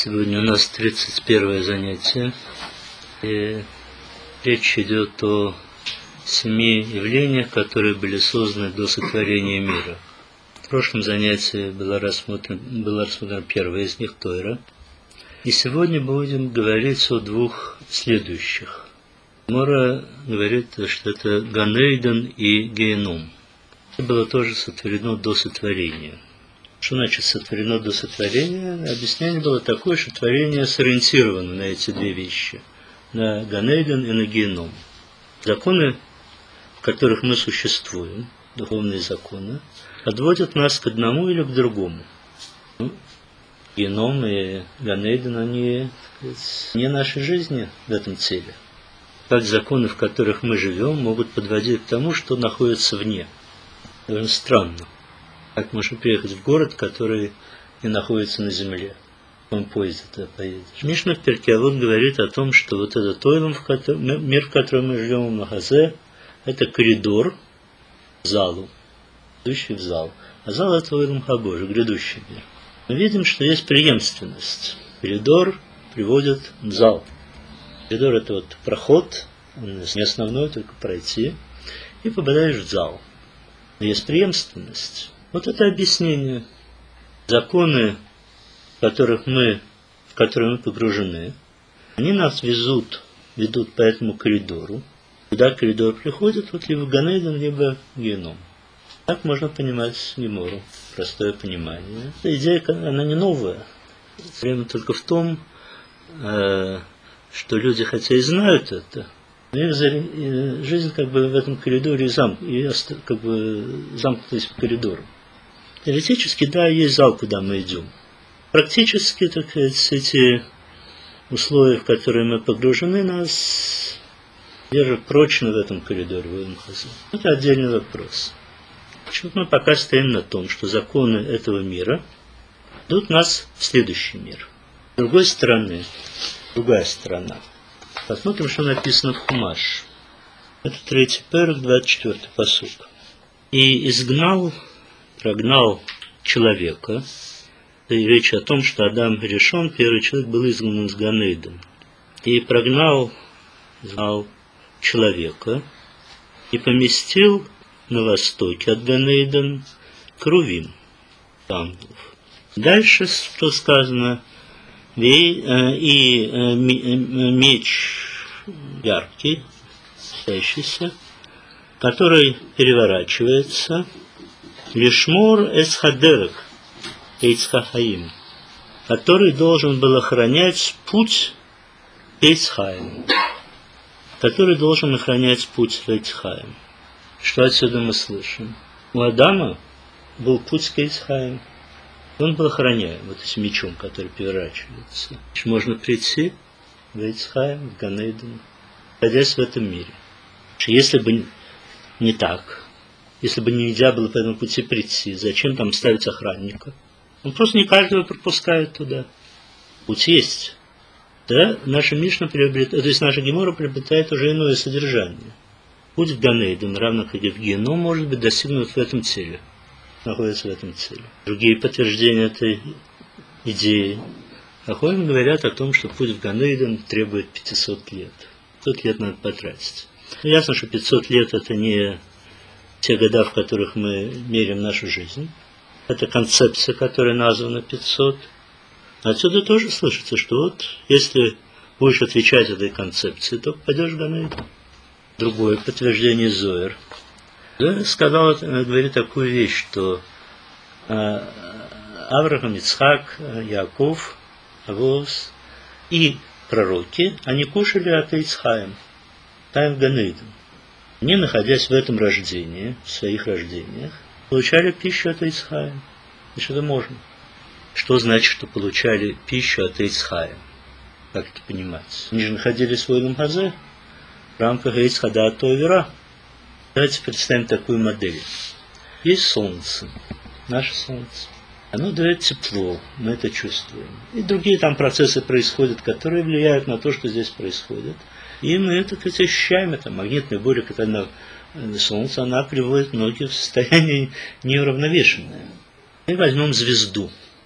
Сегодня у нас 31 занятие, и речь идет о 7 явлениях, которые были созданы до сотворения мира. В прошлом занятии было рассмотрено первое из них, Тойра. И сегодня будем говорить о двух следующих. Мора говорит, что это Ганейден и Геном. Это было тоже сотворено до сотворения. Что значит сотворено до сотворения? Объяснение было такое, что творение сориентировано на эти две вещи. На Ганейден и на Геном. Законы, в которых мы существуем, духовные законы, подводят нас к одному или к другому. Геном и Ганейден, они не нашей жизни в этом целе. Как законы, в которых мы живем, могут подводить к тому, что находится вне. Довольно странно. Как можно приехать в город, который не находится на земле? В каком поезде туда поедешь? Мишна в Перкей Авот говорит о том, что вот этот ойлом, мир, в котором мы живем, в Махазе, это коридор в залу, идущий в зал. А зал это ойлом Хабожи, грядущий мир. Мы видим, что есть преемственность. Коридор приводит в зал. Коридор это вот проход, он не основной, только пройти, и попадаешь в зал. Но есть преемственность. Вот это объяснение. Законы, в которые мы погружены, они нас ведут по этому коридору. Куда коридор приходит, вот либо Ганейден, либо Геном. Так можно понимать Гемору. Простое понимание. Эта идея, она не новая. Проблема только в том, что люди, хотя и знают это, но их жизнь как бы в этом коридоре как бы замкнутась в коридор. Теоретически, да, есть зал, куда мы идем. Практически, так сказать, эти условия, в которые мы погружены, нас держат прочно в этом коридоре, в Махазе. Это отдельный вопрос. Почему мы пока стоим на том, что законы этого мира ведут нас в следующий мир. С другой стороны, другая сторона. Посмотрим, что написано в Хумаш. Это 3 перек, 24 пасук. И прогнал человека. И речь о том, что Адам грешен, первый человек был изгнан из Ганейдена. И прогнал человека и поместил на востоке от Ганейдена Крувим, ангелов. Дальше, что сказано, и меч яркий, светящийся, который переворачивается, Лишмор эсхадерек Эйцхахаим, который должен был охранять путь Эйцхаим, который должен охранять путь Эйцхаим. Что отсюда мы слышим? У Адама был путь к Эйцхаим. Он был охраняем вот этим мечом, который переворачивается. Можно прийти в Эйцхаим, в Ганейден, находясь в этом мире. Если бы не так, если бы нельзя было по этому пути прийти, зачем там ставить охранника? Он просто не каждого пропускает туда. Путь есть. Да, наша Мишна приобретает, то есть наша Гемора приобретает уже иное содержание. Путь в Ганейден, равно как и в Геном, может быть достигнут в этом теле. Находится в этом теле. Другие подтверждения этой идеи Ахоим говорят о том, что путь в Ганейден требует 500 лет. 500 лет надо потратить. Ясно, что 500 лет это не те года, в которых мы меряем нашу жизнь. Это концепция, которая названа 500. Отсюда тоже слышится, что вот если будешь отвечать этой концепции, то попадешь в Ганейден. Другое подтверждение Зоэр. Зоэр говорит такую вещь, что Авраам, Ицхак, Яков, Авос и пророки, они кушали от Эйцхаим, там в Ганейден. Они, находясь в этом рождении, в своих рождениях, получали пищу от Эйцхаим. И что это можно? Что значит, что получали пищу от Эйцхаим? Как это понимать? Они же находились в Ойлом Хазе, в рамках Эйцхада Атовера. Давайте представим такую модель. Есть солнце, наше солнце. Оно дает тепло, мы это чувствуем. И другие там процессы происходят, которые влияют на то, что здесь происходит. И мы это, кстати, ощущаем. Это магнитная буря, когда на солнце, она приводит многих в состояние неуравновешенное. И возьмем звезду.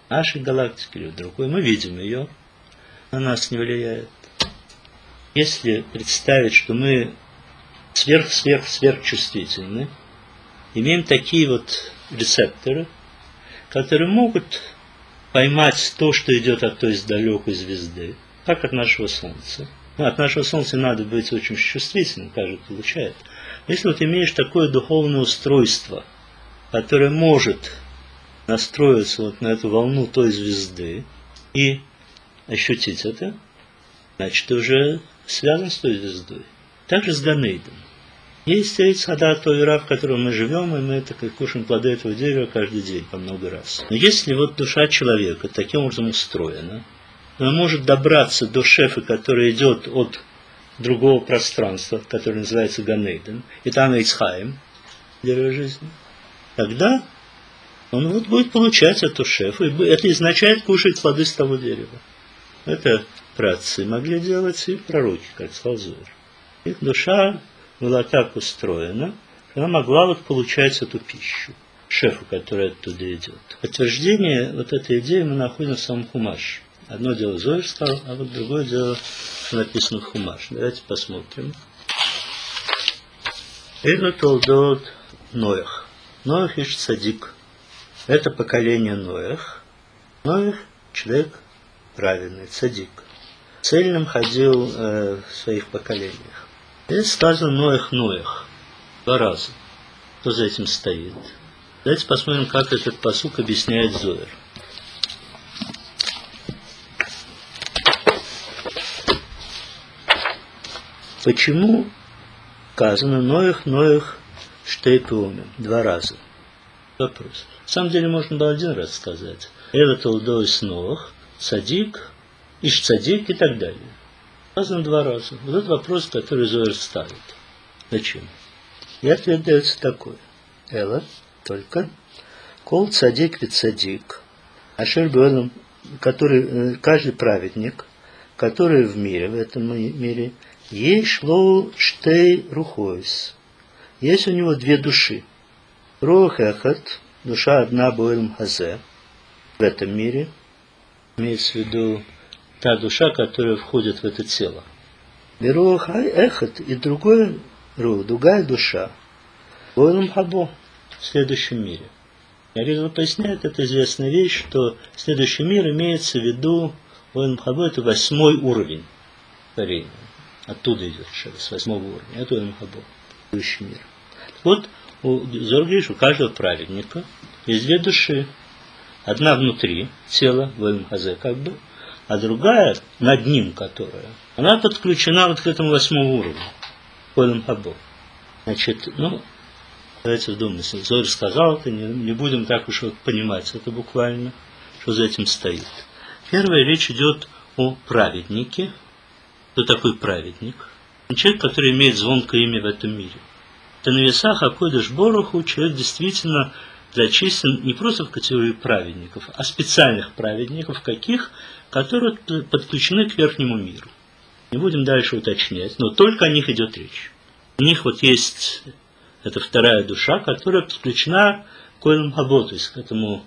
нашей галактики или в другой, мы видим ее, на нас не влияет. Если представить, что мы сверхчувствительны, имеем такие вот рецепторы, которые могут поймать то, что идет от той далекой звезды, как от нашего Солнца. От нашего Солнца надо быть очень чувствительным, каждый получает. Если вот имеешь такое духовное устройство, которое может настроиться вот на эту волну той звезды и ощутить это, значит, ты уже связан с той звездой. Также с Ганейдом. Есть Эйцхада, Тойра, в котором мы живем, и мы так и кушаем плоды этого дерева каждый день по много раз. Но если вот душа человека таким образом устроена, она может добраться до шефа, который идет от другого пространства, которое называется Ганейден, и там Эйцхаим, дерево жизни, тогда он вот будет получать эту шефу, и это означает кушать плоды с того дерева. Это праотцы могли делать и пророки, как сказал Зоэр. Их душа была так устроена, что она могла вот получать эту пищу, шефу, который оттуда идет. Подтверждение вот этой идеи мы находим в самом Хумаше. Одно дело Зоэр сказал, а вот другое дело написано в Хумаше. Давайте посмотрим. Это Толдот Ноях. Ноях иш цадик. Это поколение Ноях. Ноях – человек праведный, цадик. Цельным ходил в своих поколениях. Здесь сказано Ноях. 2 раза. Кто за этим стоит? Давайте посмотрим, как этот пасук объясняет Зоэр. Почему сказано Ноях, штейпиомен? 2 раза. Вопрос. На самом деле можно было 1 раз сказать. Это Толдойс Ноах, Цадик, Иш Цадик и так далее. Сказано 2 раза. Вот этот вопрос, который Зоэр ставит. Зачем? И ответ дается такой. Эла, только, кол цадик ведь цадик, ашер бёлом, который, каждый праведник, который в мире, в этом мире, есть лоу штей рухойс. Есть у него 2 души. Рух эхат, душа одна боэлм хазе, в этом мире, имеется в виду та душа, которая входит в это тело. Берух эхат и другая душа, боэлм хабо, в следующем мире. Аризал поясняет, это известная вещь, что следующий мир имеется в виду, боэлм хабо, это 8-й уровень творения. Оттуда идет шева, с 8-го уровня. Это боэлм хабо, следующий мир. Вот у Зоргиш, у каждого праведника есть 2 души. Одна внутри тела, боэлм хазе как бы, а другая над ним, которая, она подключена вот к этому 8-му уровню, боэлм хабо. Значит, давайте вдуматься. Зоэр сказал это, не будем так уж вот понимать это буквально, что за этим стоит. Первая речь идет о праведнике. Кто такой праведник? Человек, который имеет звонкое имя в этом мире. Это на весах Акодыш Боруху человек действительно зачислен не просто в категорию праведников, а специальных праведников, которые подключены к верхнему миру. Не будем дальше уточнять, но только о них идет речь. У них вот есть эта 2-я душа, которая подключена к Ойлам Хабо, то есть к этому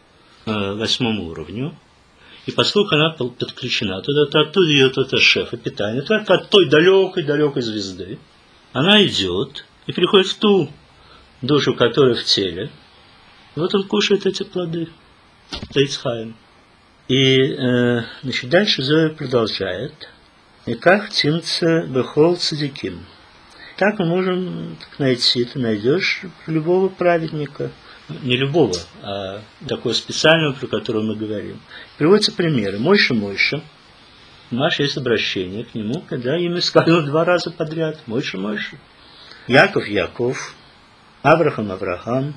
8-му уровню. И поскольку она подключена туда, то оттуда идет это шефа питания, только от той далекой звезды. Она идет и приходит в ту душу, которая в теле. Вот он кушает эти плоды. Эйцхаим. И дальше Зоэр продолжает. И как тимца бехол цадиким. Так мы можем найти, ты найдешь любого праведника. Не любого, а такого специального, про которого мы говорим. Приводятся примеры. Мойша. У нас есть обращение к нему, когда имя сказано 2 раза подряд. Мойша. Яков, Авраам,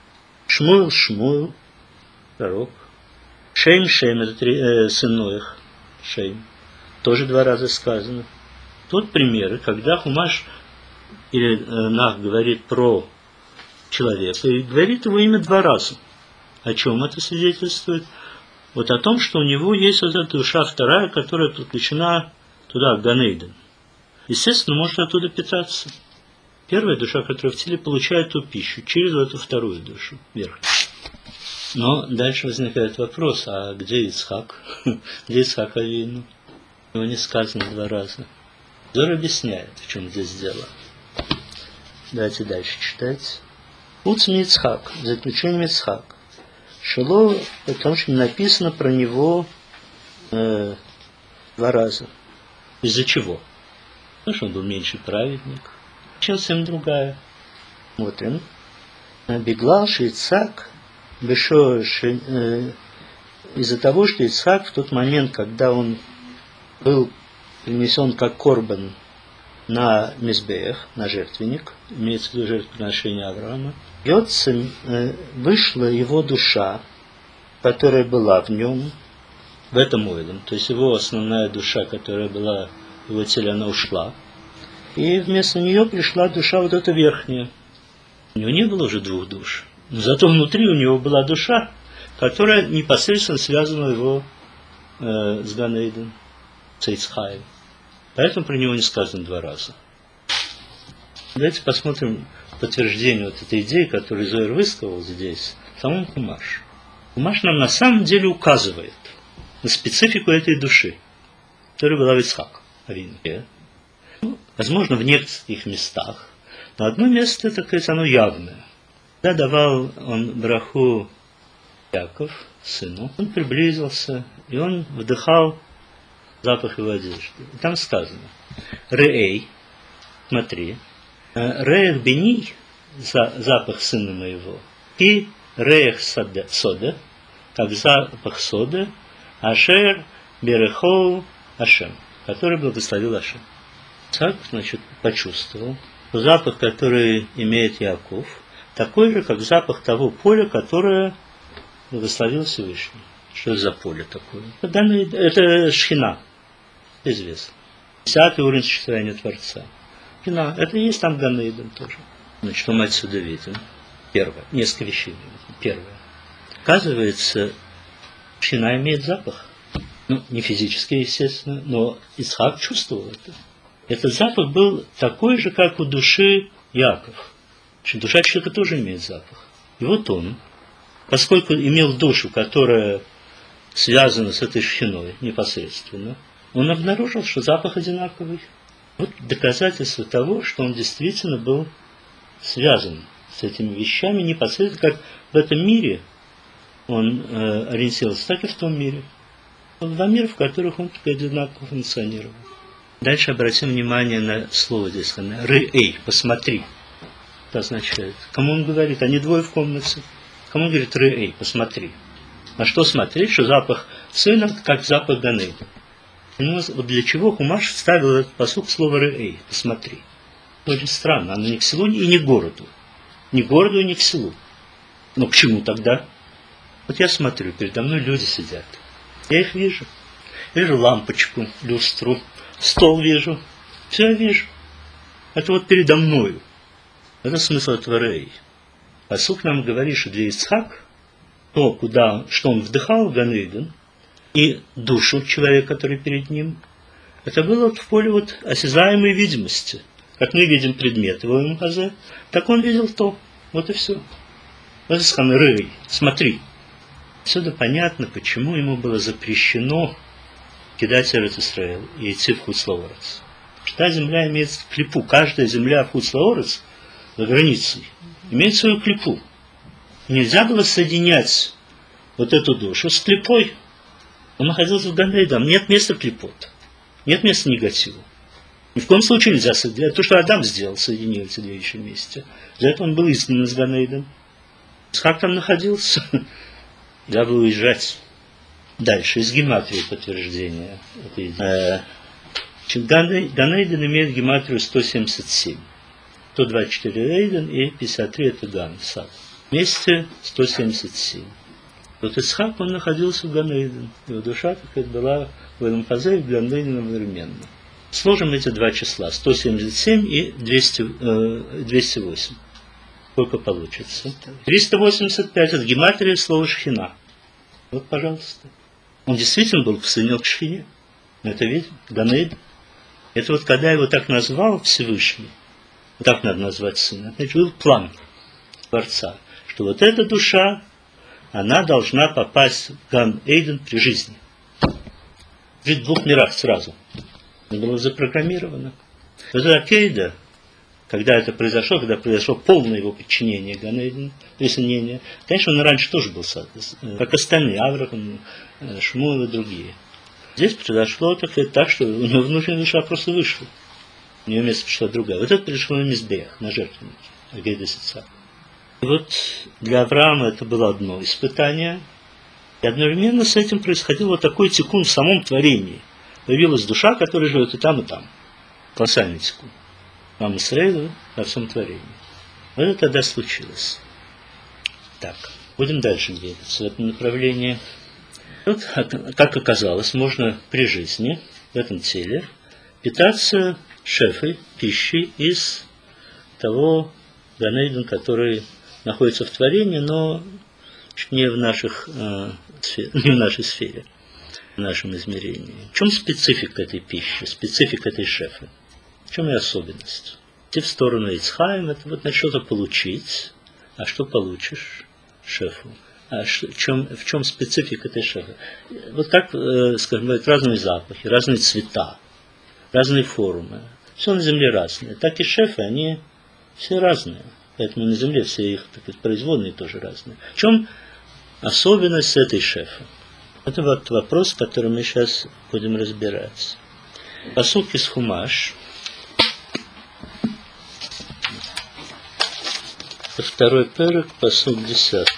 Шмуэл, пророк. Шейм, это сын Ноях, Шейм. Тоже 2 раза сказано. Тут примеры, когда Хумаш или Нах говорит про человека и говорит его имя 2 раза. О чем это свидетельствует? Вот о том, что у него есть вот эта душа 2-я, которая подключена туда, в Ганейден. Естественно, может оттуда питаться. 1-я душа, которая в теле, получает ту пищу через эту 2-ю душу, верхнюю. Но дальше возникает вопрос, а где Ицхак? Где Ицхак Авину? Его не сказано 2 раза. Зор объясняет, в чем здесь дело. Давайте дальше читать. Уцми Ицхак, заключение Ицхак. Шило, потому что написано про него 2 раза. Из-за чего? Потому что он был меньший праведник. Чем совсем другая. Смотрим. Беглал Ицхак, из-за того, что Ицхак в тот момент, когда он был принесен как корбан на мизбех, на жертвенник, имеется в виду жертвоприношение Авраама, вышла его душа, которая была в нем, в этом ойлем, то есть его основная душа, которая была в его теле, она ушла, и вместо нее пришла душа вот эта верхняя. У него не было уже 2 душ, но зато внутри у него была душа, которая непосредственно связана его с Ганейден, с Ицхаем. Поэтому про него не сказано 2 раза. Давайте посмотрим подтверждение вот этой идеи, которую Зоэр высказал здесь, в самом Хумаш. Хумаш нам на самом деле указывает на специфику этой души, которая была в Ицхак Авину. Возможно, в нескольких местах. Но одно место, так сказать, оно явное. Когда давал он браху Яков, сыну, он приблизился, и он вдыхал запах его одежды. И там сказано: Реэй, смотри, Реях бени, запах сына моего, и Реях сода, как запах соды, Ашер берехоу Ашем, который благословил Ашем. Так, значит, почувствовал, что запах, который имеет Яков, такой же, как запах того поля, которое благословил Всевышний. Что это за поле такое? Это Шхина, известно. 10-й уровень существования Творца. Шхина, это и есть там Ганейден тоже. Значит, что мы отсюда видим? Первое. Несколько вещей. Первое. Оказывается, Шхина имеет запах. Ну, не физически, естественно, но Ицхак чувствовал это. Этот запах был такой же, как у души Яков. Душа человека тоже имеет запах. И вот он, поскольку имел душу, которая связана с этой шхиной непосредственно, он обнаружил, что запах одинаковый. Вот доказательство того, что он действительно был связан с этими вещами непосредственно, как в этом мире он ориентировался, так и в том мире. 2 мира, в которых он одинаково функционировал. Дальше обратим внимание на слово здесь. Рэй, посмотри. Это означает. Кому он говорит? Они 2 в комнате. Кому он говорит: Рэй, посмотри. На что смотреть? Что запах сына, как запах Ганейда. Вот для чего Хумаш вставил этот пасук слово Рэй, посмотри. Очень странно. Оно не к селу и не к городу. Ни к городу, ни к селу. Но к чему тогда? Вот я смотрю, передо мной люди сидят. Я их вижу. Вижу лампочку, люстру, стол вижу. Все я вижу. Это вот передо мною. Это смысл этого Рэй. Пасук нам говорит, что для Ицхак то, что он вдыхал в Ганейден, и душу человека, который перед ним, это было вот в поле вот осязаемой видимости. Как мы видим предмет его МХЗ, так он видел то. Вот и все. Вот сказано: Рэй, смотри. Отсюда понятно, почему ему было запрещено кидать Эрец-Исраэль и идти в Хуцлаорец. Та земля имеет клипу. Каждая земля в Хуцлаорец, за границей, имеет свою клипу. Нельзя было соединять вот эту душу с клипой. Он находился в Ганейден. Нет места клипот. Нет места негативу. Ни в коем случае нельзя соединять. То, что Адам сделал, соединил эти 2 вещи вместе. За это он был изгнан из Ганейден. Ицхак там находился. Нельзя было уезжать. Дальше, из гематрии подтверждения. Ганейден имеет гематрию 177. 124 Эйден и 53 это Ган, сад. Вместе 177. Вот Ицхак, он находился в Ганейден. Его душа, как это была в Эламхазе и в Ганейден одновременно. Сложим эти 2 числа. 177 и 208. Сколько получится? 385 это гематрия слова Шхина. Вот, пожалуйста. Он действительно был посоединен к Шхине. Мы это видим. Ганейден. Это вот когда его так назвал Всевышний, вот так надо назвать сына, это был план Творца, что вот эта душа, она должна попасть в Ган-Эйден при жизни. Жить в двух мирах сразу. Это было запрограммировано. Вот Акейда, когда это произошло, когда произошло полное его подчинение Ган-Эйдену, присоединение, конечно, он раньше тоже был, как остальные, Авраам, Шмуэл и другие. Здесь произошло так, что у него внутренняя душа просто вышла. У нее место пришла другая. Вот это пришло на Мизбех, на жертвенники, Агейда Сица. И вот для Авраама это было одно испытание. И одновременно с этим происходил вот такой тикун в самом творении. Появилась душа, которая живет и там, и там. Колоссальный тикун. Нам Исраилу во всем творении. Вот это тогда случилось. Так, будем дальше двигаться в этом направлении. Вот, как оказалось, можно при жизни в этом теле питаться шефой, пищей из того Ган-Эйден, который находится в творении, но не в нашей сфере, в нашем измерении. В чем специфика этой пищи, специфика этой шефы? В чем ее особенность? Идти в сторону Эйцхайм, это вот на что-то получить, а что получишь? Шефу. А в чем специфика этой шефы? Вот как, скажем, бывают разные запахи, разные цвета, разные формы. Все на Земле разное. Так и шефы, они все разные. Поэтому на Земле все их производные тоже разные. В чем особенность этой шефы? Это вот вопрос, который мы сейчас будем разбирать. Пасук из Хумаш. Второй перек, пасук 10.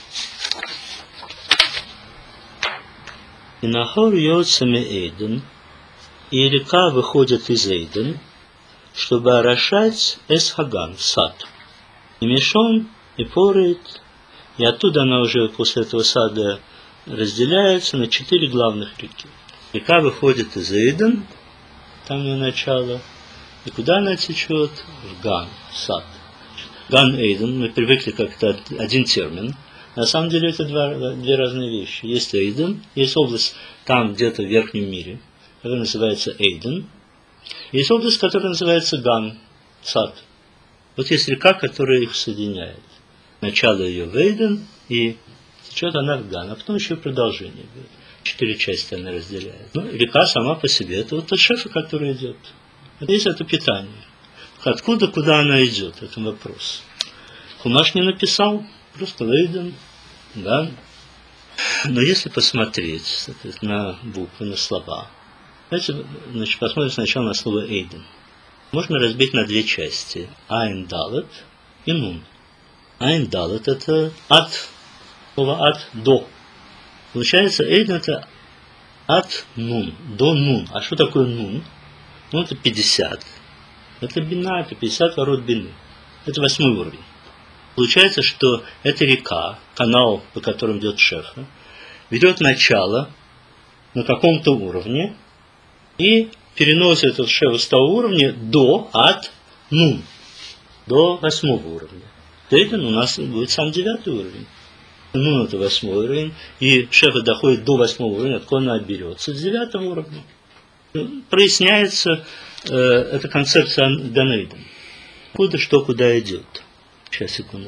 И Нахор йоца Эйден, и река выходит из Эйден, чтобы орошать Эс-Хаган, сад. И Мишон, и Порейт, и оттуда она уже после этого сада разделяется на 4 главных реки. Река выходит из Эйден, там ее начало, и куда она течет? В Ган, в сад. Ган-Эйден, мы привыкли как-то один термин. На самом деле это две разные вещи. Есть Эйден, есть область там где-то в верхнем мире, которая называется Эйден. Есть область, которая называется Ган, сад. Вот есть река, которая их соединяет. Начало ее в Эйден, и течет она в Ган, а потом еще продолжение будет. 4 части она разделяет. Ну, река сама по себе, это вот та шефа, которая идет. Здесь это питание. Откуда, куда она идет, это вопрос. Хумаш не написал, просто Эйден, да. Но если посмотреть на буквы, на слова, давайте, значит, посмотрим сначала на слово Эйден. Можно разбить на 2 части. Айн Далет и Нун. Айн Далет это от, слово от, до. Получается, Эйден это от Нун, до Нун. А что такое Нун? Ну, это 50. Это бина, это 50 ворот бины. Это 8 уровень. Получается, что эта река, канал, по которому идет шефа, ведет начало на каком-то уровне и переносит этот шефа с того уровня до, от, Нун, до 8 уровня. Эйден у нас будет сам 9 уровень. Нун это 8 уровень, и шефа доходит до 8 уровня, откуда она берется, с 9 уровня. Проясняется эта концепция Ган-Эйден. Куда что, куда идет. Сейчас, секунду.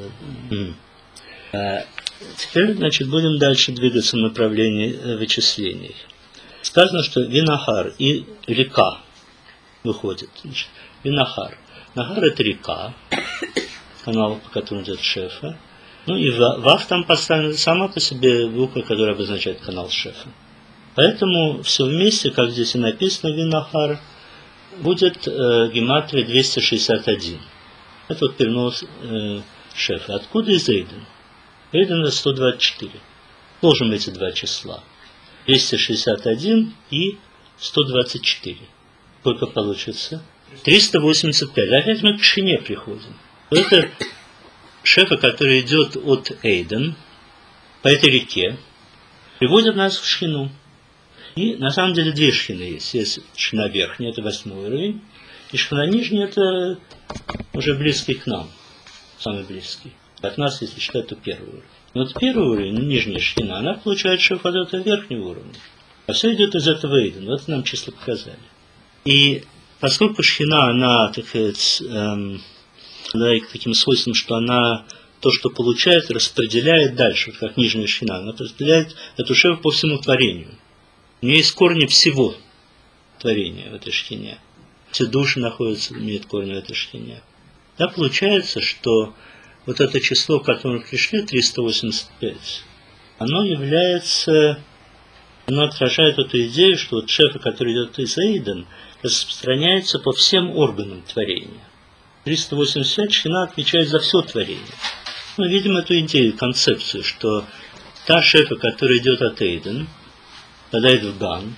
Теперь, значит, будем дальше двигаться в направлении вычислений. Сказано, что Винахар и река выходит. Значит, Винахар. Нахар это река, канал, по которому идет шефа. Ну и Вав там поставлена сама по себе буква, которая обозначает канал шефа. Поэтому все вместе, как здесь и написано, Винахар, будет гематрия 261. Это вот перенос шефа. Откуда из Эйден? Эйден это 124. Сложим эти 2 числа. 261 и 124. Сколько получится? 385. Опять мы к Шине приходим. Это шефа, который идет от Эйден по этой реке, приводит нас в Шхину. И на самом деле 2 шхины есть. Есть шхина верхняя, это 8 уровень, и шхина нижняя, это уже близкий к нам, самый близкий. От нас, если считать, то 1 уровень. Но вот 1 уровень, нижняя шхина, она получает шеф от этого верхнего уровня. А все идет из этого Эйдена. Вот нам числа показали. И поскольку шхина, она, так сказать, к таким свойствам, что она то, что получает, распределяет дальше, вот как нижняя шхина. Она распределяет эту шефу по всему творению. У нее есть корни всего творения в этой шхине. Все души находятся, имеют корни в этой шхине. Да, получается, что вот это число, к которому пришли, 385, оно отражает эту идею, что вот шефа, который идет из Эйден, распространяется по всем органам творения. 385 шхина отвечает за все творение. Мы видим эту идею, концепцию, что та шефа, которая идет от Эйден, попадает в Ган,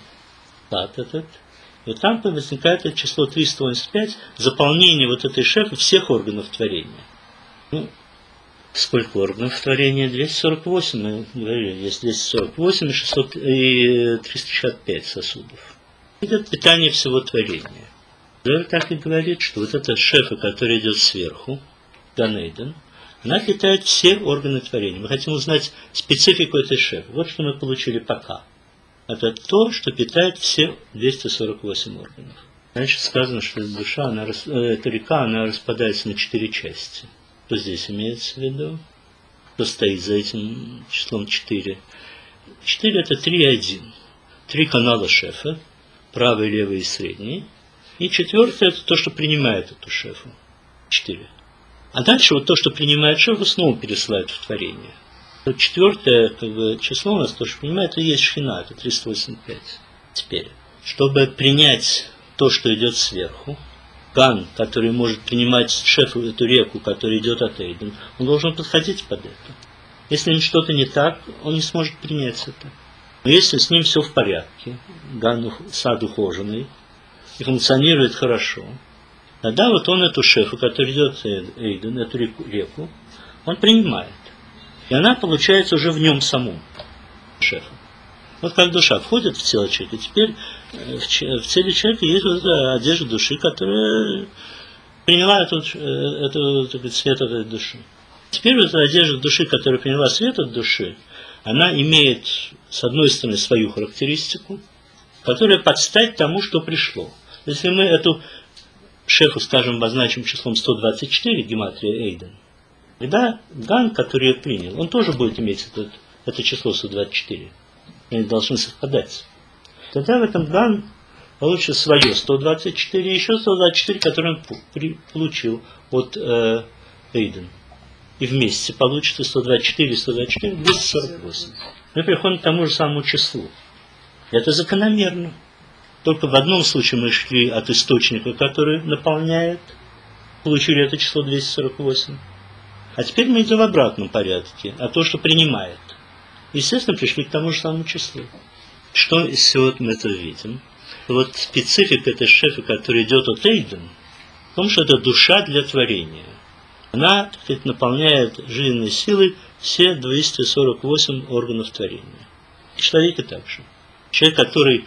и вот там возникает это число 385, заполнение вот этой шефы всех органов творения. Ну, сколько органов творения? 248, мы говорили, есть 248 и 365 сосудов. Идет питание всего творения. Зоар так и говорит, что вот эта шефа, которая идет сверху, Ганейден, она питает все органы творения. Мы хотим узнать специфику этой шефы. Вот что мы получили пока. Это то, что питает все 248 органов. Значит, сказано, что эта душа, эта река, она распадается на 4 части. Что здесь имеется в виду? Что стоит за этим числом 4? 4 это 3 и 1. 3 канала шефа, правый, левый и средний. И 4 это то, что принимает эту шефу. 4. А дальше вот то, что принимает шефу, снова пересылает в творение. 4 число у нас тоже принимает, это и есть шхина, это 385. Теперь, чтобы принять то, что идет сверху, Ган, который может принимать шефу эту реку, которая идет от Эйден, он должен подходить под это. Если что-то не так, он не сможет принять это. Но если с ним все в порядке, Ган сад ухоженный, и функционирует хорошо, тогда вот он эту шефу, которая идет от Эйден, эту реку, он принимает. И она получается уже в нем самом, шефа. Вот как душа входит в тело человека, теперь в теле человека есть вот эта одежда души, которая приняла свет от этой души. Теперь вот эта одежда души, которая приняла свет от души, она имеет, с одной стороны, свою характеристику, которая подстать тому, что пришло. Если мы эту шефу, скажем, обозначим числом 124, гематрия Эйден, тогда Ган, который ее принял, он тоже будет иметь это число 124. Они должны совпадать. Тогда в этом Ган получится свое 124 и еще 124, которые он получил от Эйден. И вместе получится 124 и 124, 248. Мы приходим к тому же самому числу. Это закономерно. Только в одном случае мы шли от источника, который наполняет, получили это число 248. А теперь мы идем в обратном порядке, а то, что принимает. Естественно, пришли к тому же самому числу. Что из всего мы это видим? Вот специфика этой шефы, которая идет от Эйден, в том, что это душа для творения. Она, так сказать, наполняет жизненной силой все 248 органов творения. И человек и так же. Человек, который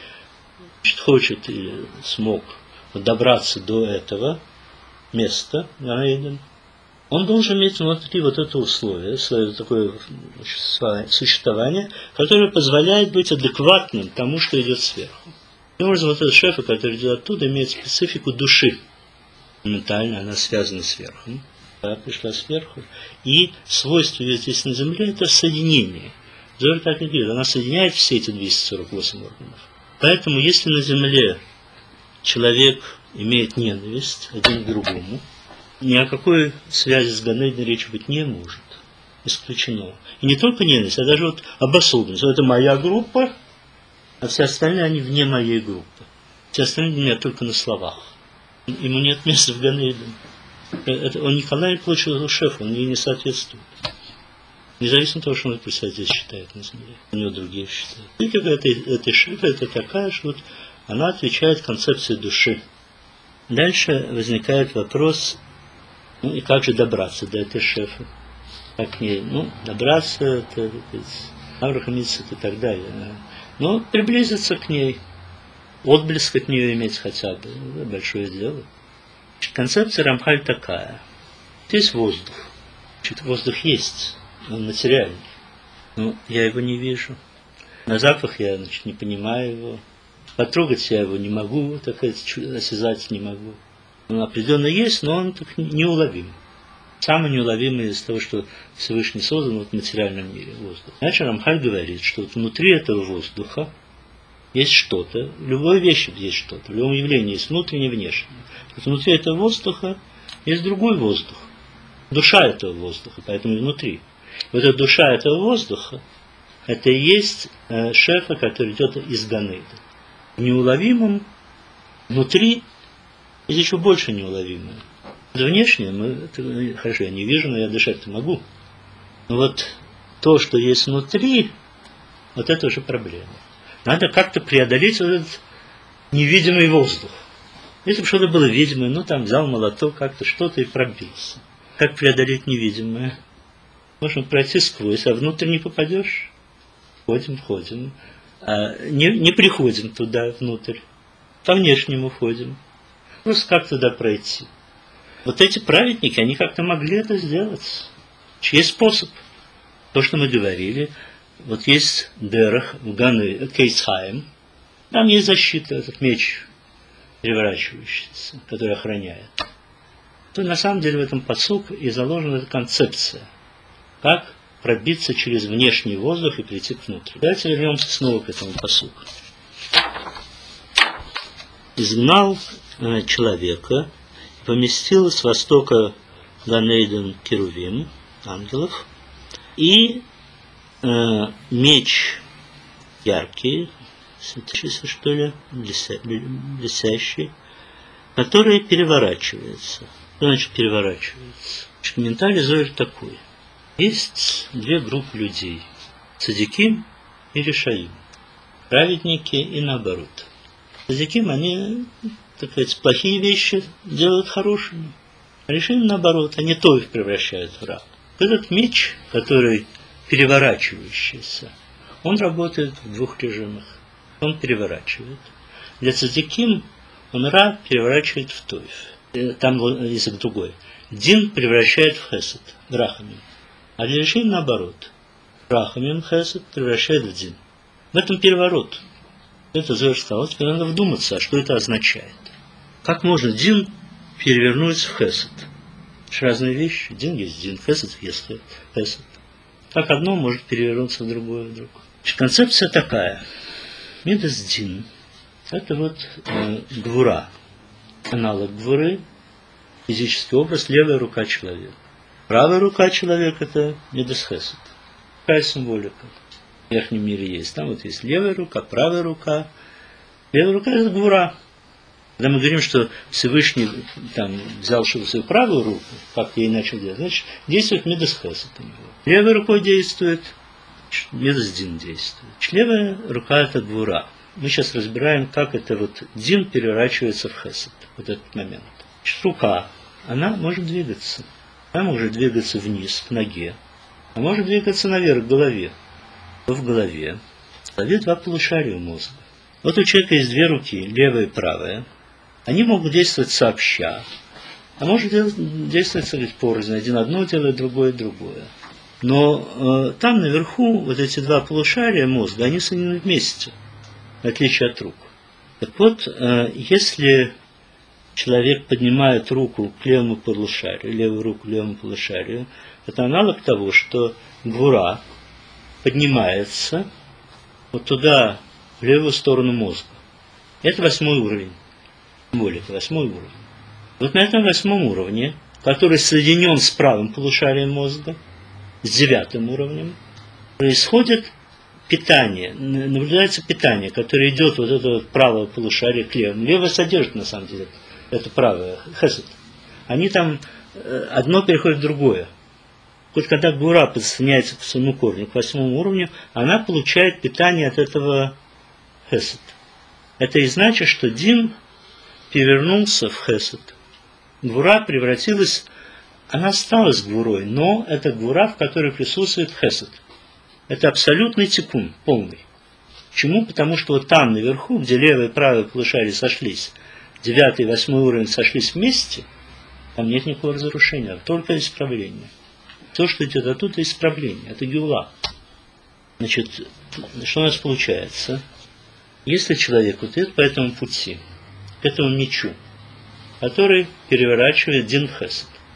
хочет или смог добраться до этого места, Эйден, он должен иметь внутри вот это условие, свое такое существование, которое позволяет быть адекватным тому, что идет сверху. И образом, вот эта шефа, которая идет оттуда, имеет специфику души. Ментально она связана сверху. Она пришла сверху. И свойство ее здесь на земле – это соединение. Зоар так и говорит, она соединяет все эти 248 органов. Поэтому, если на земле человек имеет ненависть один к другому, ни о какой связи с Ганейден речи быть не может. Исключено. И не только ненависть, а даже вот обособленность. Это моя группа, а все остальные, они вне моей группы. Все остальные у меня только на словах. Ему нет места в Ганейден. Он никогда не получил эту шефа, он ей не соответствует. Независимо от того, что он это себя здесь считает на земле. У него другие считают. И этой шефа это такая, что вот она отвечает концепции души. Дальше возникает вопрос, ну и как же добраться до этой шефы? Как к ней? Ну, добраться, это Аврахамицит и так далее. Но приблизиться к ней, отблеск от нее иметь хотя бы, это большое дело. Концепция Рамхаль такая. Есть воздух. Воздух есть, он материальный. Но я его не вижу. На запах я, не понимаю его. Потрогать я его не могу, так сказать, осязать не могу. Он определенно есть, но он так неуловим. самый неуловимый из того, что Всевышний создан в материальном мире, воздух. Иначе Рамхаль говорит, что вот внутри этого воздуха есть что-то, в любой вещи есть что-то, в любом явлении есть внутреннее и внешнее. Вот внутри этого воздуха есть другой воздух, душа этого воздуха, поэтому и внутри. Вот эта душа этого воздуха, это и есть шефа, который идет из Ганейда. В неуловимом внутри есть еще больше неуловимое. Внешнее, хорошо, я не вижу, но я дышать-то могу. Но вот то, что есть внутри, вот это уже проблема. Надо как-то преодолеть вот этот невидимый воздух. Если бы что-то было видимое, ну там взял молоток, как-то что-то и пробился. Как преодолеть невидимое? Можно пройти сквозь, а внутрь не попадешь. Ходим. А не приходим туда, внутрь. По внешнему ходим. Просто как туда пройти? Вот эти праведники, они как-то могли это сделать. Чей способ? То, что мы говорили, вот есть Дерах, Кейсхайм, там есть защита, этот меч переворачивающийся, который охраняет. То на самом деле в этом пасук и заложена эта концепция, как пробиться через внешний воздух и прийти внутрь. Давайте вернемся снова к этому пасуку. Изгнал человека, поместил с востока Ганейден Керувим, ангелов, и меч яркий, светящийся, что ли, блестящий, который переворачивается. Что значит переворачивается? Комментарий Зоэль такой. Есть две группы людей. Цадиким и решаим. Праведники и наоборот. Цадиким, они, так сказать, плохие вещи делают хорошими. А решаим наоборот, они то их превращают в раб. Этот меч, который переворачивающийся, он работает в двух режимах. Он переворачивает. Для цадиким он ра переворачивает в тойф. Там язык другой. Дин превращает в хесед, рахамим. А для решим наоборот. Рахамим хесед превращает в дин. В этом переворот. Это Зоэль сказал. Теперь надо вдуматься, а что это означает. Как можно дин перевернуть в хесед? Это же разные вещи. Дин есть дин, хесед есть хесед. Как одно может перевернуться в другое вдруг. Концепция такая. Мидас дин. Это вот гвура. Аналог гвуры. Физический образ, левая рука человека. Правая рука человека – это мидас хесед. Какая символика в верхнем мире есть? Там вот есть левая рука, правая рука. Левая рука – это гвура. Когда мы говорим, что Всевышний там, взял свою правую руку, как ей начал делать, значит, действует мидас хесед. Левой рукой действует, мидас дин действует. Левая рука – это гвура. Мы сейчас разбираем, как это вот дин переворачивается в хесед, вот этот момент. Рука, она может двигаться. Она может двигаться вниз, к ноге, а может двигаться наверх, к голове. В голове два полушария у мозга. Вот у человека есть две руки, левая и правая. Они могут действовать сообща, а может действовать, сказать, порознь. Один одно делает, другое другое. Но там наверху вот эти два полушария мозга, они соединены вместе, в отличие от рук. Так вот, если человек поднимает руку к левому полушарию, левую руку к левому полушарию, это аналог того, что гвура поднимается вот туда, в левую сторону мозга. Это 8-й уровень. Символика, 8-й уровень. Вот на этом 8-м уровне, который соединен с правым полушарием мозга, с 9-м уровнем, происходит питание, наблюдается питание, которое идет вот это вот правое полушарие к левому. Левое содержит, на самом деле, это правое, хесед. Они там, одно переходит в другое. Вот когда гвура подсоединяется к своему корню, к 8-му уровню, она получает питание от этого хесед. Это и значит, что дин перевернулся в хесед. Гвура превратилась, она осталась гвурой, но это гвура, в которой присутствует хесед. Это абсолютный тикун, полный. Почему? Потому что вот там наверху, где левое и правое полушарие сошлись, 9 и 8 уровень сошлись вместе, там нет никакого разрушения, только исправление. То, что идет оттуда, исправление. Это геула. Значит, что у нас получается? Если человек вот идет по этому пути, к этому мечу, который переворачивает дин хесед,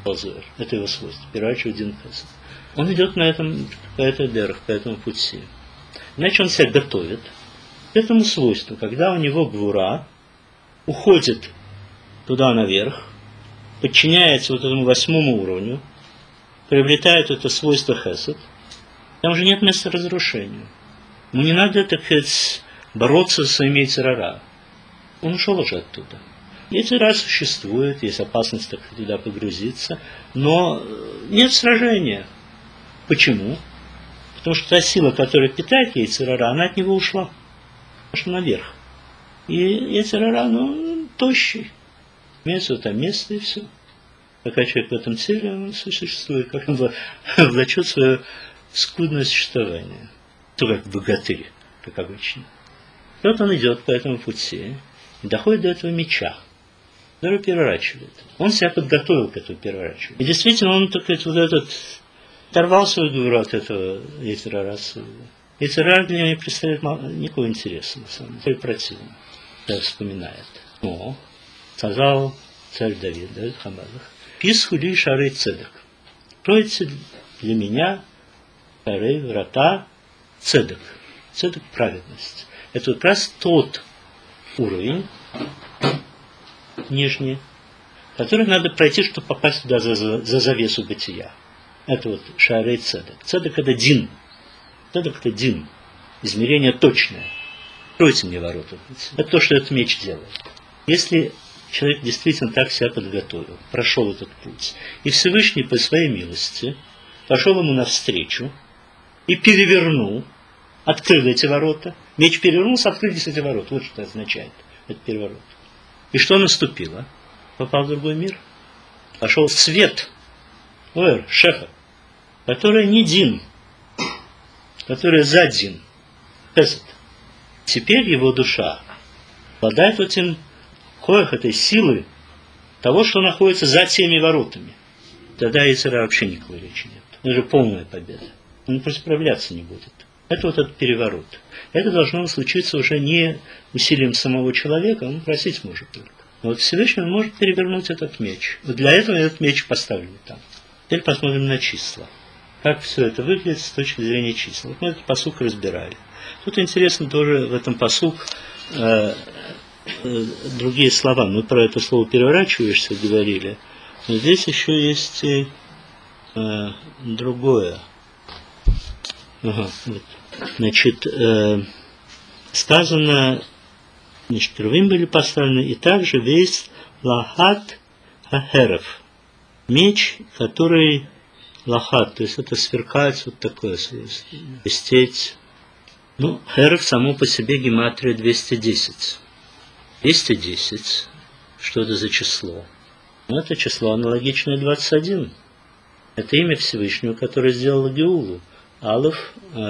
Это его свойство. Переворачивает дин хесед. Он идет по этой дерах, по этому пути. Иначе он себя готовит к этому свойству, когда у него гвура уходит туда наверх, подчиняется вот этому 8-му уровню, приобретает это свойство хесед, там уже нет места разрушению. Ему не надо, так сказать, бороться со своими яйцерара. Он ушел уже оттуда. Яйцерара существует, есть опасность так туда погрузиться, но нет сражения. Почему? Потому что та сила, которая питает яйцерара, она от него ушла. Пошла наверх. И яйцерара, тощий. Имеется там место и все. Пока человек в этом теле, он существует, как он влачет свое скудное существование. То как богатырь, как обычно. И вот он идет по этому пути и доходит до этого меча, который переворачивает. Он себя подготовил к этому переворачиванию. И действительно, он только вот этот оторвал свой гвура от этого яйцерара. Яйцерар для него не представляет никакого интереса, на самом деле, противно. Так вспоминает. Но сказал царь Давид в Хамазах: «Писху ли шары цедек». Откройте для меня шары, врата цедек. Цедек – праведность. Это как раз тот уровень, нижний, который надо пройти, чтобы попасть туда за завесу бытия. Это вот шары цедек. Цедек – это дин. Цедек – это дин. Измерение точное. Откройте мне ворота. Это то, что этот меч делает. Если человек действительно так себя подготовил, прошел этот путь, и Всевышний по своей милости пошел ему навстречу и перевернул, открыл эти ворота, меч перевернулся, открылись эти ворота. Вот что это означает, этот переворот. И что наступило? Попал в другой мир. Пошел свет, шеха, который не дин, который за дин, хесед. Теперь его душа обладает этим коэх, этой силы того, что находится за теми воротами. Тогда яйцера вообще никакой речи нет. Это же полная победа. Он просто справляться не будет. Это вот этот переворот. Это должно случиться уже не усилием самого человека, он просить может только. Но вот Всевышний он может перевернуть этот меч. Вот для этого этот меч поставлен там. Теперь посмотрим на числа. Как все это выглядит с точки зрения чисел. Вот мы этот пасук разбирали. Тут интересно тоже в этом пасук другие слова. Мы про это слово «переворачиваешься» говорили. Но здесь еще есть и другое. Вот. Значит, сказано, значит, первым были поставлены, и также весь лахат хахеров. Меч, который лахат, то есть это сверкать, вот такое свойство, блестеть. Ну, херов само по себе гематрия 210. 210, что это за число? Ну, это число аналогичное 21. Это имя Всевышнего, которое сделало Геулу. Алеф,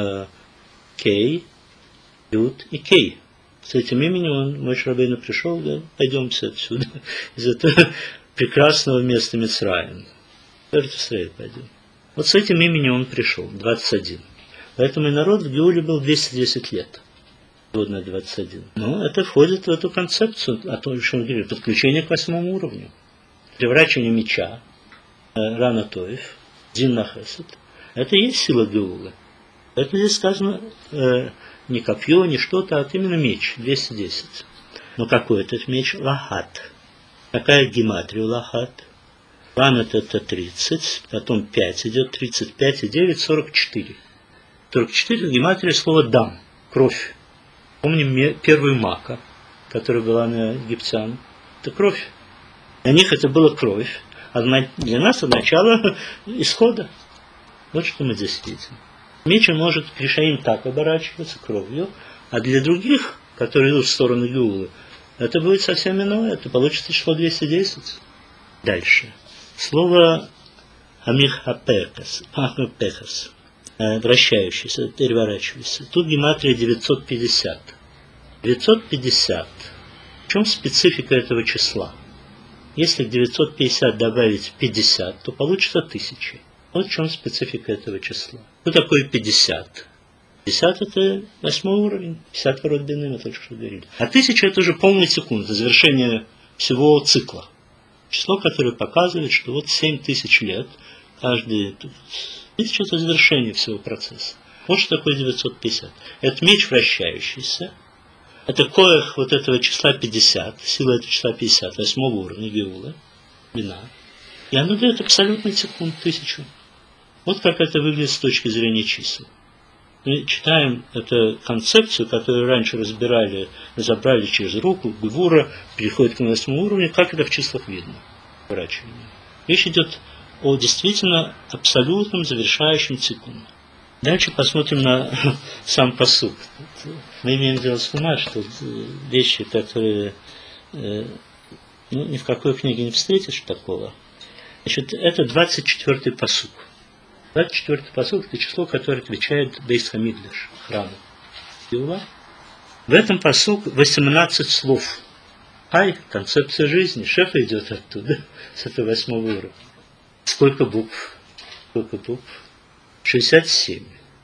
Кей, Юд и Кей. С этим именем Моше Рабейну пришел, говорит: пойдемте отсюда, из этого прекрасного места Мицраим. В Израиль пойдем. Вот с этим именем он пришел, 21. Поэтому и народ в Геуле был 210 лет. На 21. Но это входит в эту концепцию, о том, что мы говорили, подключение к 8-му уровню. Превращение меча, рана Тоев, дин на хесед. Это и есть сила Геулы. Поэтому здесь сказано не копье, не что-то, а именно меч, 210. Но какой этот меч? Лахат. Какая гематрия у лахат? Ламет это 30, потом 5 идет, 35 и 9, 44. 44 гематрия слова дам, кровь. Помним первую мака, которая была на египтян. Это кровь. Для них это была кровь. А для нас это начало исхода. Вот что мы здесь видим. Меч может Кришаим так оборачиваться кровью, а для других, которые идут в сторону Геулы, это будет совсем иное. Это получится число 210. Дальше. Слово амихапехас, вращающийся, переворачивающийся. Тут гематрия 950. 950. В чем специфика этого числа? Если к 950 добавить 50, то получится 1000. Вот в чем специфика этого числа. Что такое 50? 50 это 8 уровень, 50 ворот длины, мы только что говорили. А 1000 это уже полная секунда, завершение всего цикла. Число, которое показывает, что вот 7000 лет, каждые 1000 это завершение всего процесса. Вот что такое 950. Это меч вращающийся. Это коэх вот этого числа 50, сила этого числа 50, 8-го уровня Геула, длина. И оно дает абсолютный секунд 1000. Вот как это выглядит с точки зрения чисел. Мы читаем эту концепцию, которую раньше разобрали через руку, Гевура, переходит к 8-му уровню, как это в числах видно. Речь идет о действительно абсолютном завершающем секунде. Дальше посмотрим на сам пасук. Мы имеем дело с ума, что вещи, которые ни в какой книге не встретишь такого. Значит, это 24-й пасук. 24-й пасук – это число, которое отвечает Бейс Хамикдаш, храму Геула. В этом пасук 18 слов. Ай, концепция жизни. Шефа идет оттуда, с этого 8-го уровня. Сколько букв? 67.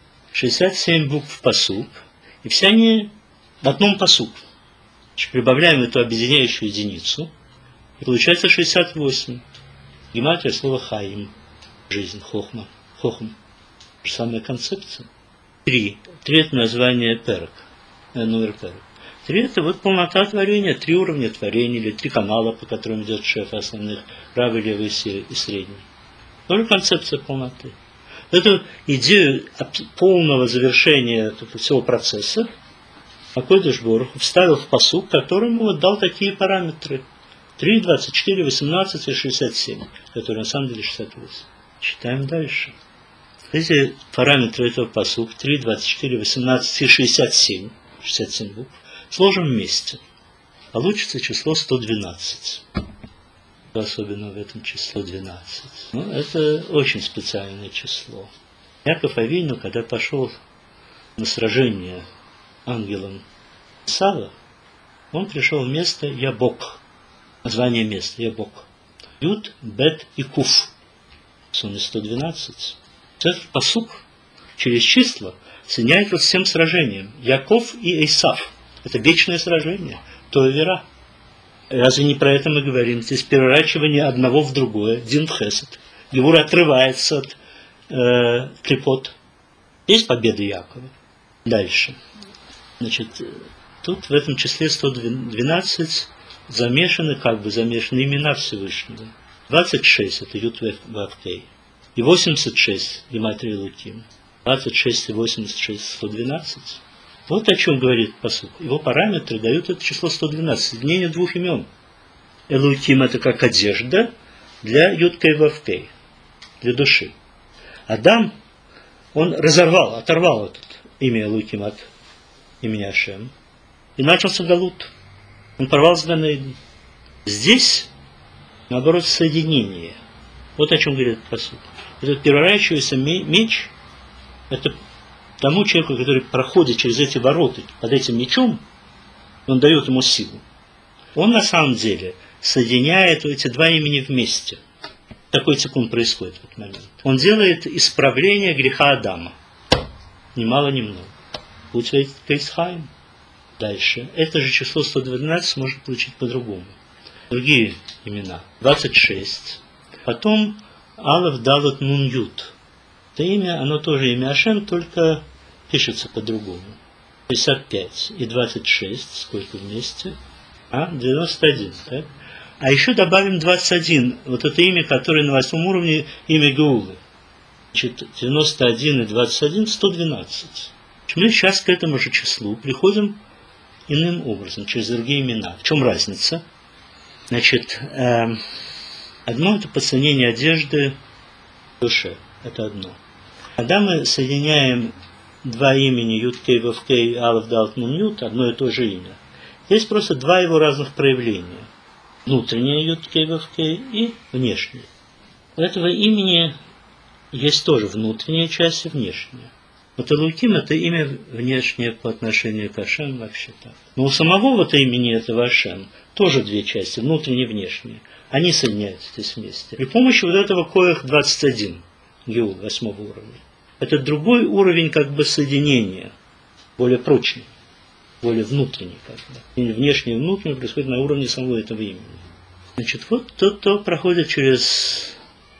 67 букв в пасук, и все они в одном пасук. Прибавляем эту объединяющую единицу, и получается 68. Гематрия слова хаим. Жизнь, хохма. Хохм. Та же самая концепция. 3. 3 это название перек. Номер перек. 3 это вот полнота творения, 3 уровня творения, или 3 канала, по которым идет шеф основных, правый, левый и средний. Тоже концепция полноты. Эту идею полного завершения всего процесса Акодыш Борух вставил в пасук, которому вот дал такие параметры. 3, 24, 18 и 67, которые на самом деле 68. Читаем дальше. Эти параметры этого пасука 3, 24, 18 и 67, 67 букв, сложим вместе. Получится число 112. Особенно в этом число 12. Это очень специальное число. Яков Авину, когда пошел на сражение ангелом Исава, он пришел в место Ябок. Название места Ябок. Юд, Бет и Куф. В сумме 112. Этот пасук через числа соединяет вас с всем сражением. Яков и Исав. Это вечное сражение. То и вера. Разве не про это мы говорим? Здесь переворачивание одного в другое. Дин Хесед. Гевура отрывается от клепот. Есть победа Якова. Дальше. Значит, тут в этом числе 112 замешаны имена Всевышнего. 26 это Ют Вавкей. И 86 Гематрия Луким. 26 и 86 112. Вот о чем говорит пасук. Его параметры дают это число 112. Соединение двух имен. Элуким это как одежда для Ютка и Вавкей, для души. Адам, он оторвал это имя Элуким от имени Ашем, и начался галут. Он порвал с Ганейдом. Здесь, наоборот, соединение. Вот о чем говорит пасук. Этот переворачивающийся меч, это тому человеку, который проходит через эти ворота под этим мечом, он дает ему силу. Он на самом деле соединяет эти два имени вместе. Такой секунд происходит в этот момент. Он делает исправление греха Адама. Ни мало, ни много. Путь Кейсхайм. Дальше. Это же число 112 можно получить по-другому. Другие имена. 26. Потом Алеф Далет Нун Ют. Это имя, оно тоже имя Ашем, только пишется по-другому. 55 и 26, сколько вместе? 91, так? А еще добавим 21, вот это имя, которое на 8 уровне, имя Геулы. Значит, 91 и 21, 112. Мы сейчас к этому же числу приходим иным образом, через другие имена. В чем разница? Значит, одно это подсоединение одежды в душе. Это одно. Когда мы соединяем два имени Юд-Кей, Вав-Кей, Алеф, Далет, Нун, Ют, одно и то же имя. Есть просто два его разных проявления. Внутреннее Юд-Кей, Вав-Кей и внешнее. У этого имени есть тоже внутренняя часть и внешняя. Вот Элуким это имя внешнее по отношению к Ашем вообще так. Но у самого вот имени этого Ашем тоже две части, внутреннее и внешнее. Они соединяются здесь вместе. При помощи вот этого коэх 21, Геул 8 уровня. Это другой уровень как бы соединения, более прочный, более внутренний как бы. И внешнее и внутреннее происходит на уровне самого этого имени. Значит, вот тот, кто проходит через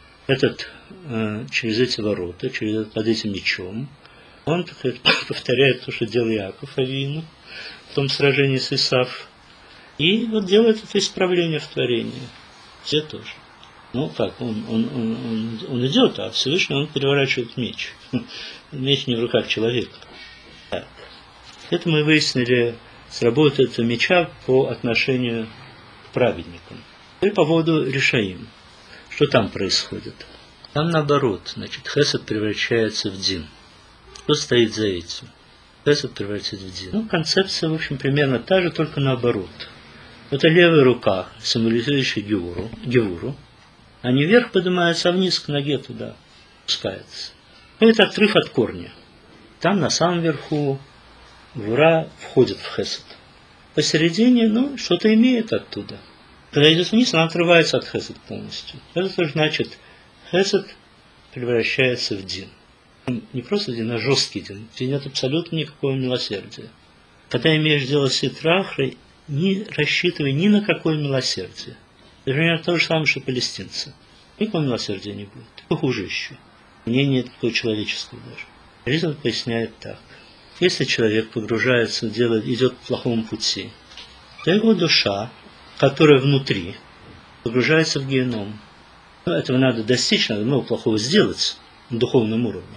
эти ворота, под этим мечом, он повторяет то, что делал Яаков Авину в том сражении с Исав, и вот делает это исправление в творении. Все тоже. Ну как, он идет, а Всевышний он переворачивает меч. Меч не в руках человека. Так. Это мы выяснили, сработает меча по отношению к праведникам. И по поводу Решаим. Что там происходит? Там наоборот, значит, хесед превращается в дин. Что стоит за этим? Хесед превратится в дин. Ну, концепция, в общем, примерно та же, только наоборот. Это левая рука, символизирующая Гевуру, а не вверх поднимается, а вниз к ноге туда спускается. Это отрыв от корня. Там на самом верху Гевура входит в хесед. Посередине, что-то имеет оттуда. Когда идет вниз, она отрывается от хесед полностью. Это тоже значит, хесед превращается в дин. Не просто дин, а жесткий дин. Где нет абсолютно никакого милосердия. Когда имеешь дело с Итрахой, не рассчитывай ни на какое милосердие. Например, то же самое, что палестинцы. Никакого милосердия не будет. Хуже еще. Мнение такое человеческое даже. Ризон поясняет так. Если человек погружается, идет по плохому пути, то его душа, которая внутри, погружается в геном. Этого надо достичь, надо много плохого сделать на духовном уровне.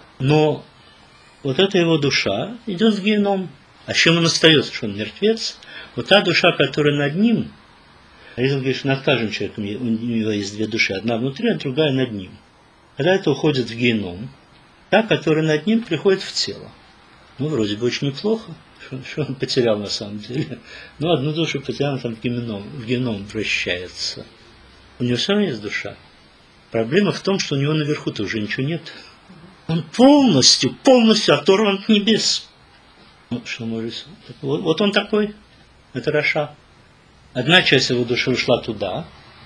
Но вот эта его душа идет в геном. А чем он остается, что он мертвец? Вот та душа, которая над ним, Ризон говорит, что над каждым человеком у него есть две души, одна внутри, а другая над ним. Когда это уходит в геном, та, которая над ним, приходит в тело. Вроде бы очень неплохо, что он потерял на самом деле. Одну душу потерял, там в геном вращается. У него все равно есть душа. Проблема в том, что у него наверху-то уже ничего нет. Он полностью оторван от небес. Что может? Вот он такой. Это Раша. Одна часть его души ушла туда,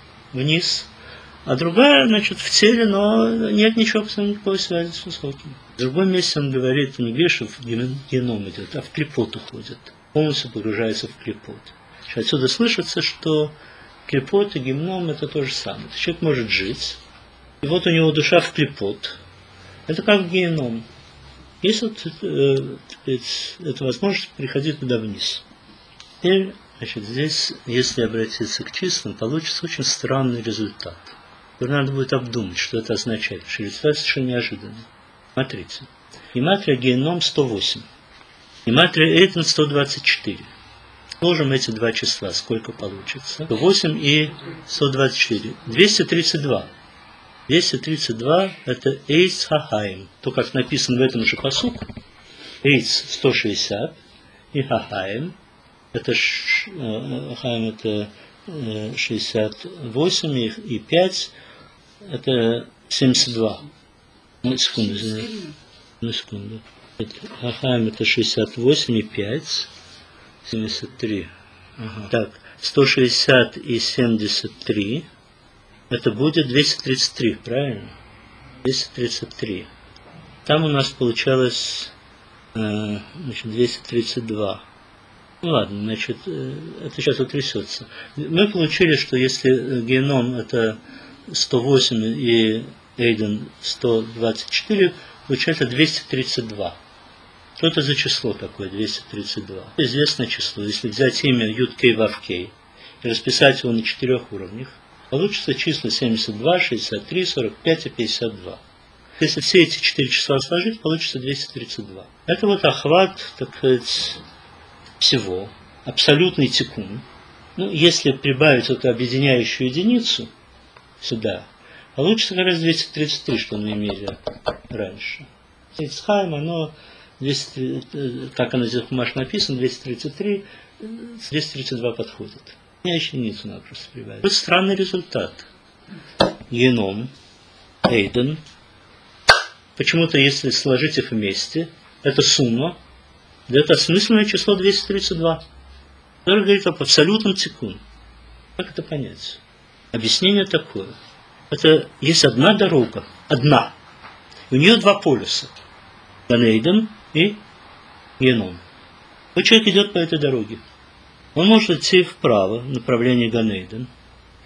вниз, а другая, значит, в теле, но нет ничего никакой связи с высоким. В другом месте он говорит, не говорит, что в геном идет, а в клипот уходит. Полностью погружается в клипот. Отсюда слышится, что клипот и геном это то же самое. Человек может жить, и вот у него душа в клипот. Это как геном. Есть эта возможность приходить туда вниз. Теперь, значит, здесь, если обратиться к числам, получится очень странный результат. Надо будет обдумать, что это означает, потому что результат совершенно неожиданный. Смотрите. Гематрия геном 108. Гематрия Эйден 124. Сложим эти два числа, сколько получится? 108 и 124. 232. 232 это Эйц Хахаим. То, как написано в этом же пасуку. Эйц 160 и Хахаим. Это Хахаим это 68 и 5 это 72. Секунду. Хахаим это 68 и 5. 73. Ага. Так, 160 и 73. Это будет 233, правильно? 233. Там у нас получалось 232. Ладно, значит, это сейчас утрясется. Мы получили, что если геном это 108 и Эйден 124, получается 232. Что это за число такое, 232? Известное число. Если взять имя Юд-Кей Вав-Кей и расписать его на 4 уровнях, получится числа 72, 63, 45 и 52. Если все эти 4 числа сложить, получится 232. Это вот охват, так сказать, всего. Абсолютный тикун. Если прибавить эту объединяющую единицу сюда, получится как раз 233, что мы имели раньше. Ицхайм, оно 200, как оно здесь в Хумаш написано, 233, 232 подходит. Единицу надо просто прибавить. Вот странный результат. Геном, Эйден. Почему-то, если сложить их вместе, это сумма, дает осмысленное число 232. Которое говорит об абсолютном тикун. Как это понять? Объяснение такое. Это есть одна дорога. Одна. У нее два полюса. Ганейден и Геном. Вот человек идет по этой дороге. Он может идти вправо, в направлении Ганейден,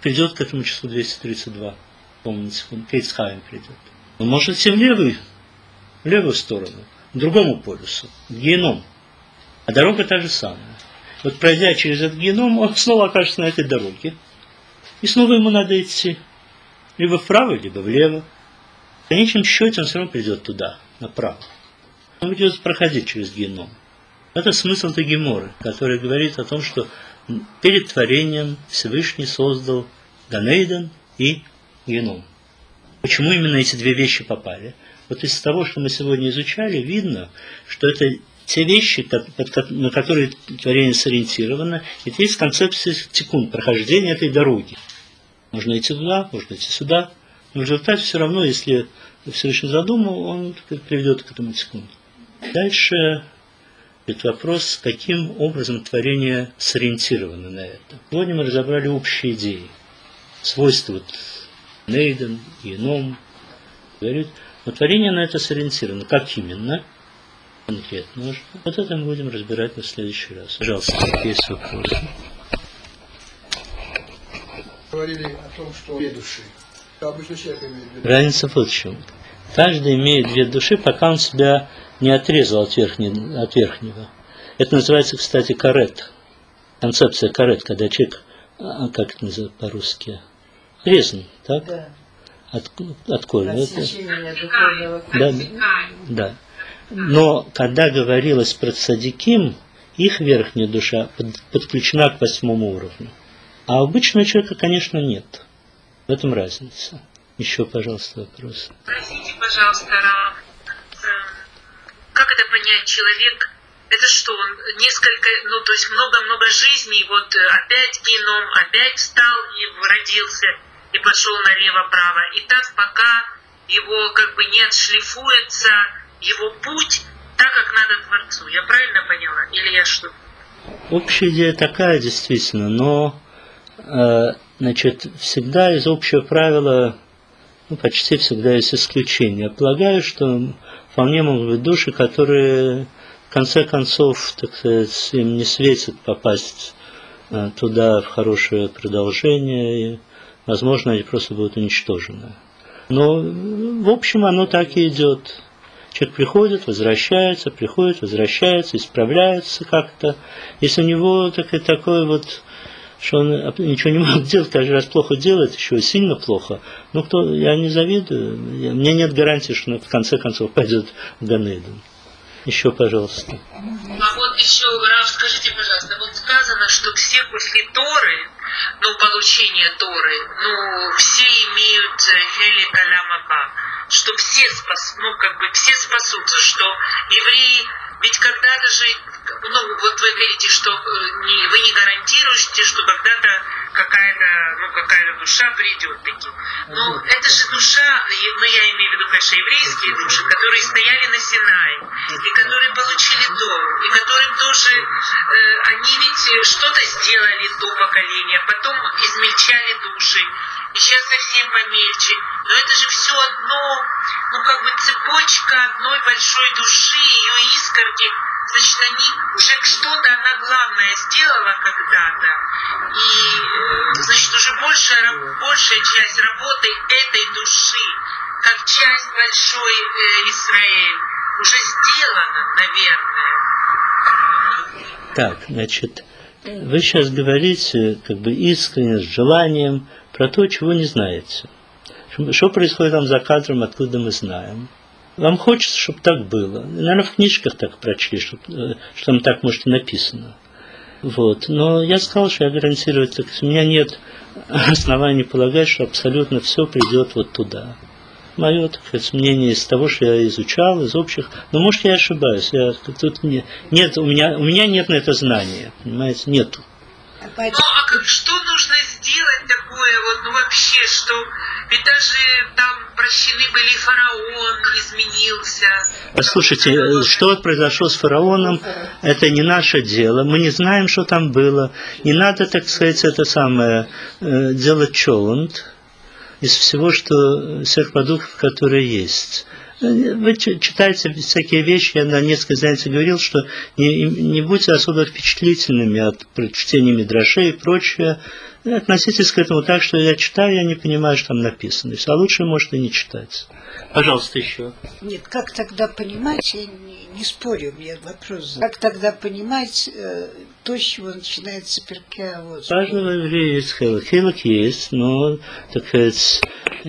придет к этому числу 232. Помните, к Эйцхайм придет. Он может идти в левую сторону, к другому полюсу, в геном. А дорога та же самая. Вот пройдя через этот геном, он снова окажется на этой дороге. И снова ему надо идти. Либо вправо, либо влево. В конечном счете он все равно придет туда, направо. Он будет проходить через геном. Это смысл этой геморы, который говорит о том, что перед творением Всевышний создал Ганейден и геном. Почему именно эти две вещи попали? Вот из того, что мы сегодня изучали, видно, что это те вещи, на которые творение сориентировано, это есть концепция тикун, прохождения этой дороги. Можно идти туда, можно идти сюда, но в результате все равно, если Всевышний задумал, он приведет к этому тикуну. Дальше это вопрос, каким образом творение сориентировано на это. Сегодня мы разобрали общие идеи, свойства Нейден, Геном, говорит, но творение на это сориентировано. Как именно? Конкретно можно. Вот это мы будем разбирать на следующий раз. Пожалуйста, какие есть вопросы? Говорили о том, что две души. Обычно человек имеет две души. Разница вот в чем. Каждый имеет две души, пока он себя не отрезал от верхнего. Это называется, кстати, карет. Концепция карет, когда человек, как это называется по-русски, резан, так? Да. От корня. Да. Но когда говорилось про цадиким, их верхняя душа подключена к 8-му уровню. А обычного человека, конечно, нет. В этом разница. Еще, пожалуйста, вопрос. Простите, пожалуйста, как это понять, человек, это что, он несколько, то есть много-много жизней, вот опять геном, опять встал и родился, и пошел налево-право, и так пока его как бы не отшлифуется его путь так, как надо Творцу. Я правильно поняла? Или я что? Общая идея такая, действительно, но значит, всегда из общего правила, почти всегда есть исключения. Я полагаю, что вполне могут быть души, которые в конце концов, так сказать, им не светит попасть туда в хорошее продолжение, и, возможно, они просто будут уничтожены. Но, в общем, оно так и идет. Человек приходит, возвращается, исправляется как-то. Если у него такой вот, что он ничего не может делать, каждый раз плохо делает, еще сильно плохо, я не завидую, мне нет гарантии, что он в конце концов пойдет в Ганейден. Еще, пожалуйста. А вот еще, Рав, скажите, пожалуйста, вот сказано, что все после Торы, получения Торы, все имеют Хели Калямаба, что все все спасутся, что евреи, ведь когда даже, вот вы говорите, что вы не гарантируете, что когда-то какая-то душа придет таки. Но это же душа, я имею в виду, конечно, еврейские души, которые стояли на Синае, и которые получили Тору, и которым тоже, они ведь что-то сделали до поколения, потом измельчали души, и сейчас совсем помельче. Но это же все одно, цепочка одной большой души, ее искорки. Значит, они уже что-то она главное сделала когда-то. И, значит, уже большая часть работы этой души, как часть большой Израиль, уже сделана, наверное. Так, значит, вы сейчас говорите искренне, с желанием, про то, чего не знаете. Что происходит там за кадром, откуда мы знаем. Вам хочется, чтобы так было. Наверное, в книжках так прочли, что там так, может, и написано. Вот. Но я сказал, что я гарантирую, у меня нет оснований полагать, что абсолютно все придет вот туда. Мое, так сказать, мнение из того, что я изучал, из общих. Но, может, я ошибаюсь. У меня нет на это знания. Понимаете, нету. Что нужно сделать такое, вообще, что ведь даже там прощены были фараон, изменился. Послушайте, что произошло с фараоном, это не наше дело. Мы не знаем, что там было. Не надо, так сказать, делать чоланд из всего, всех продуктов, которые есть. Вы читаете всякие вещи, я на несколько занятий говорил, что не будьте особо впечатлительными от чтения мидрашей и прочее. относитесь к этому так, что я читаю, я не понимаю, что там написано. А лучше, может, и не читать. Пожалуйста, еще. Нет, как тогда понимать, я не спорю, у меня вопрос. Как тогда понимать то, с чего начинается Перкей Авот? У каждого еврея есть хелек. Хелек есть, но, так сказать,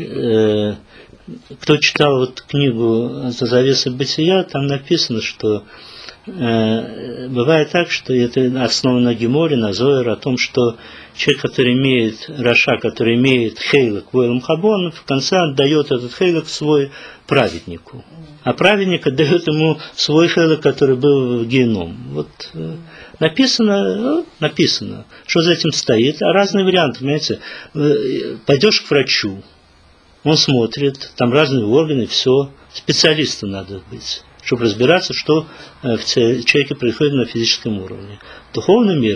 кто читал вот книгу «За завесой бытия», там написано, что бывает так, что это основано на Геморе, на Зоэр, о том, что человек, который имеет, раша, который имеет хейлек в Элам Хабон, в конце отдает этот хейлек свой праведнику. А праведник отдает ему свой хейлек, который был в геном. Вот написано, что за этим стоит. А разные варианты, понимаете. Пойдешь к врачу, он смотрит, там разные органы, все. Специалисту надо быть, чтобы разбираться, что в человеке происходит на физическом уровне. Духовный мир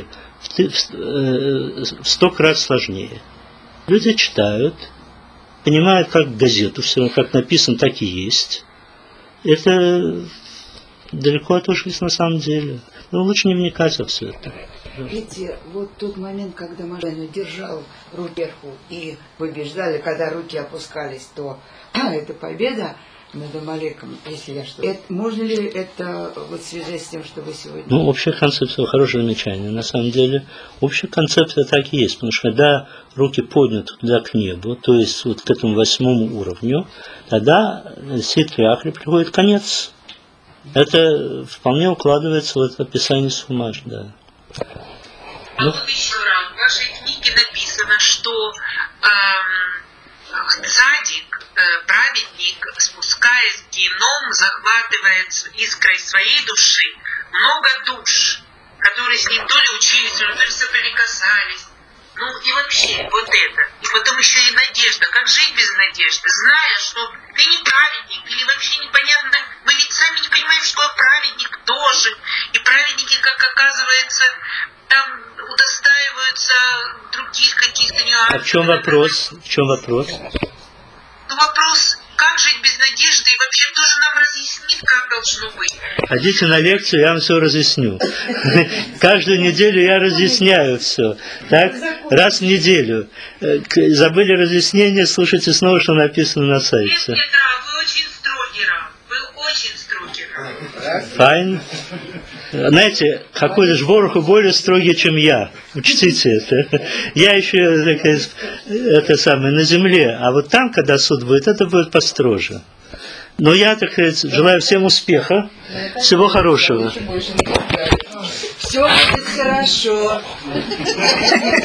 в 100 крат сложнее. Люди читают, понимают, как газету, все, как написано, так и есть. Это далеко отошлись на самом деле. Но лучше не вникать во все это. Видите, вот тот момент, когда Моше держал руки вверху и побеждали, когда руки опускались, то это победа над Амалеком, если я что. Можно ли это вот в связи с тем, что вы сегодня... Ну, общая концепция, хорошее замечание. На самом деле, общая концепция так и есть. Потому что когда руки подняты туда к небу, то есть вот к этому 8 уровню, тогда Ситри Ахри приходит конец. Это вполне укладывается в это описание Сумаш, да. А вот еще раз, в вашей книге написано, что цадик, праведник, спускаясь в геном, захватывает искрой своей души много душ, которые с ним то ли учились, то ли соприкасались. Ну и вообще вот это. И потом еще и надежда. Как жить без надежды, зная, что ты не праведник, или вообще непонятно, мы ведь сами не понимаем, что праведник тоже. И праведники, как оказывается, там удостаиваются других каких-то нюансов. А в чем вопрос? В чем вопрос? Ну вопрос, как жить без надежды, и вообще тоже нам разъяснит, как должно быть. Ходите на лекцию, я вам все разъясню. Каждую неделю я разъясняю все. Так? Раз в неделю. Забыли разъяснение, слушайте снова, что написано на сайте. Нет, Рав, вы очень строгий, Рав. Вы очень строгий, Рав. Файн. Знаете, какой-то Жборух более строгий, чем я. Учтите это. Я еще это самое на земле, а вот там, когда суд будет, это будет построже. Но я, так сказать, желаю всем успеха, всего хорошего. Все будет хорошо.